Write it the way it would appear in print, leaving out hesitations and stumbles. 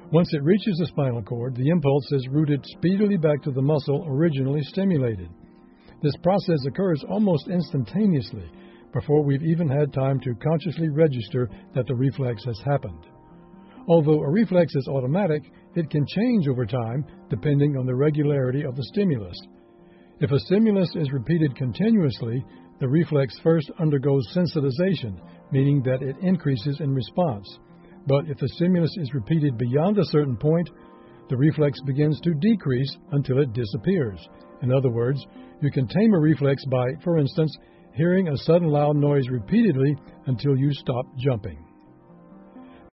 Once it reaches the spinal cord, the impulse is routed speedily back to the muscle originally stimulated. This process occurs almost instantaneously before we've even had time to consciously register that the reflex has happened. Although a reflex is automatic, it can change over time depending on the regularity of the stimulus. If a stimulus is repeated continuously, the reflex first undergoes sensitization, meaning that it increases in response. But if the stimulus is repeated beyond a certain point, the reflex begins to decrease until it disappears. In other words, you can tame a reflex by, for instance, hearing a sudden loud noise repeatedly until you stop jumping.